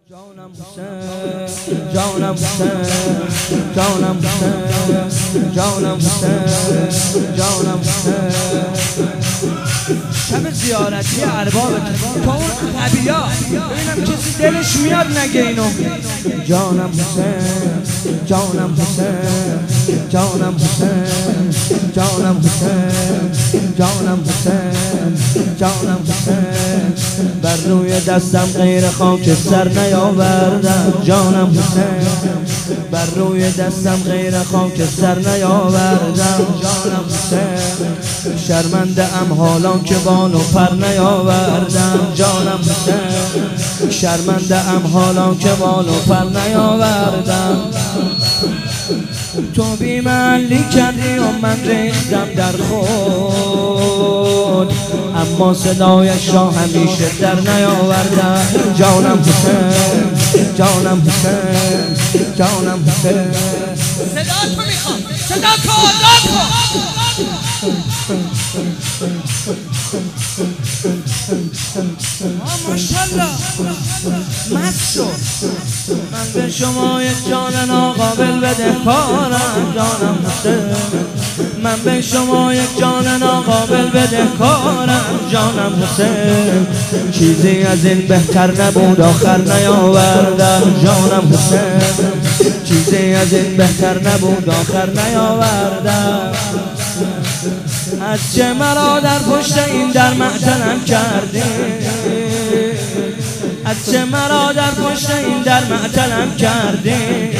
جانم حسین، جانم حسین، جانم حسین، جانم حسین، جانم حسین. شب زیارتی ارباب تا اون قبیلا ببینم کسی دلش میاد نگه اینو. جانم حسین، جانم حسین، جانم حسین، جانم حسین، جانم حسین، جانم حسین. بر روی دستم غیر خاک سر نیاوردم. جانم حسین، بر روی دستم غیر خاک سر نیاوردم. جانم حسین، شرمنده ام حالا که بال و پر نیاوردم. جانم حسین، شرمنده ام حالا که بال و پر نیاوردم. تو بی محلی کردی و من ریختم در خود، اما صدایش را همیشه در نیاوردم. جانم حسین، جانم حسین، جانم حسین. صدا تو میخوام، صدا تو آزاد کن. ماشالله مست شد. من به شما یک جان ناقابل بدهکارم. جانم حسین، من به شما یک جان ناقابل بدهکارم. جانم حسین، چیزی از این بهتر نبود آخر نیاوردم. جانم حسین، چیزی از این بهتر نبود آخر نیاوردم. از چه مرا در پشت این در معطلم کردی، از چه مرا در پشت این در معطلم کردی.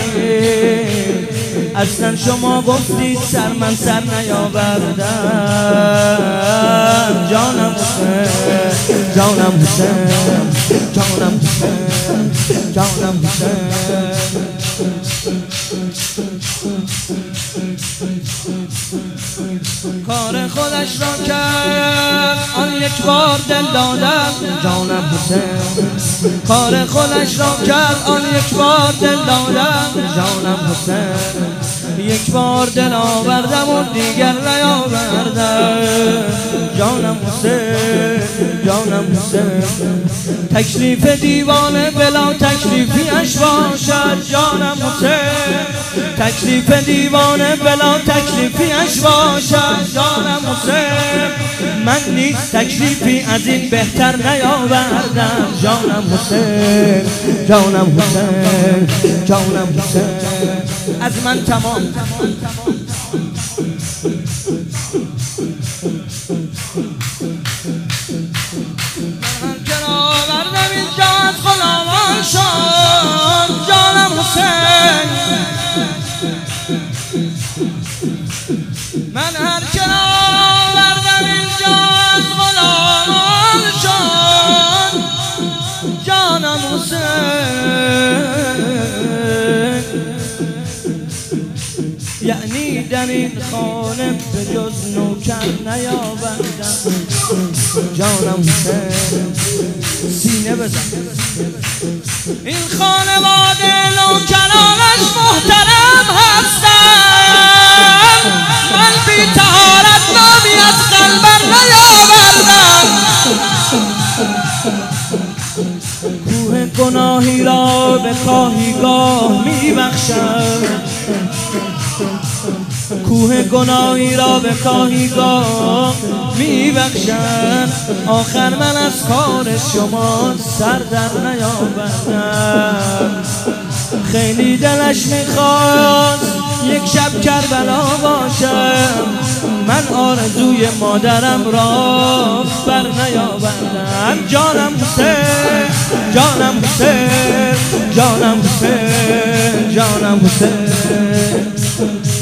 اصلا شما گفتید سر من سر نیاوردم. جانم حسین، جانم حسین، جانم حسین، جانم حسین. کار خودش را کرد آن یک بار دل دادم. جانم حسین، کار خودش را کرد آن یک بار دل دادم. جانم حسین، یک بار دل آوردم و دیگر نیاوردم. جانم حسین، جانم حسین. تکلیف دیوانه بلا تکلیفیش باشد. جانم حسین، تکلیف دیوانه بلا تکلیفیش باشد. جانم حسین، من نیز تکلیفی از این بهتر نیاوردم. جانم حسین، جانم حسین، جانم حسین. از من تمام. من که آوردم اینجا از غلامان شد. جانم حسین، من هر که آوردم اینجا از غلامان شد. جانم حسین، یعنی در این خانه به جز نوکر نیاوردم. جانم حسین، سینه بزن. این خانواده نوکرانش محترم هستن. من بی طهارت نامی از قلبم نیاوردم. کوه گناهی را به خواهیگاه میبخشم. کوه گناهی را به خواهیگاه میبخشن. آخر من از کار شما سر در نیاوردم. خیلی دلش میخواست یک شب کربلا باشم. من آرزوی مادرم را بر نیاوردم. جانم حسین، جانم حسین، جانم حسین، جانم حسین.